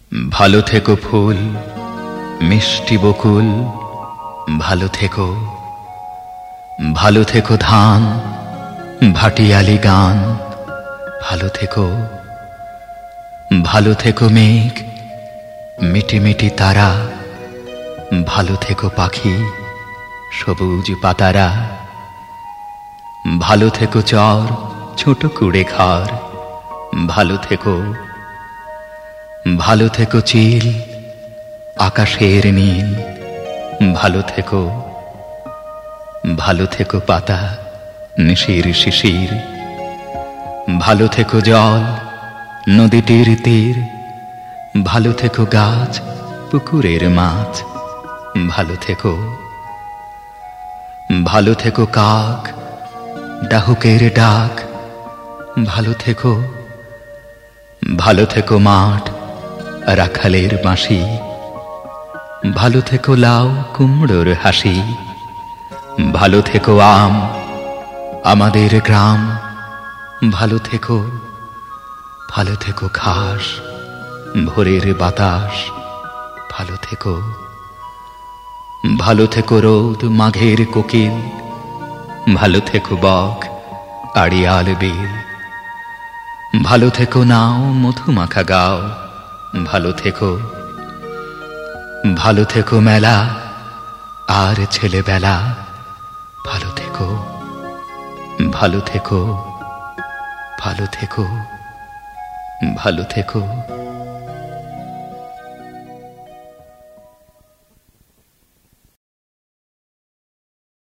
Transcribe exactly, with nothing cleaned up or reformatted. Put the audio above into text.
ভালো থেকো ফুল মিষ্টি বকুল, ভালো থেকো। ভালো থেকো ধান ভাটিয়ালি গান, ভালো থেকো। ভালো থেকো মেঘ মিটি মিটি তারা, ভালো থেকো পাখি সবুজ পাতারা। ভালো থেকো চর ছোট কুড়ে ঘর, ভালো থেকো। ভালো থেকো চিল আকাশের নীল, ভালো থেকো। ভালো থেকো পাতা নিশির শিশির, ভালো থেকো জল নদীটির তীর, ভালো থেকো গাছ পুকুরের মাছ, ভালো থেকো। ভালো থেকো কাক ডাহুকের ডাক, ভালো থেকো। ভালো থেকো মাঠ রাখালের বাঁশি, ভালো থেকো লাউ কুমড়োর হাসি, ভালো থেকো আম আমাদের গ্রাম, ভালো থেকো। ভালো থেকো ঘাস ভোরের বাতাস, ভালো থেকো। ভালো থেকো রোদ মাঘের কোকিল, ভালো থেকো বক আড়িয়াল বিল, ভালো থেকো নাও মধুমাখা গাও, ভালো থেকো। ভালো থেকো মেলা আর ছেলেবেলা, ভালো থেকো। ভালো থেকো ভালো থেকো ভালো থেকো।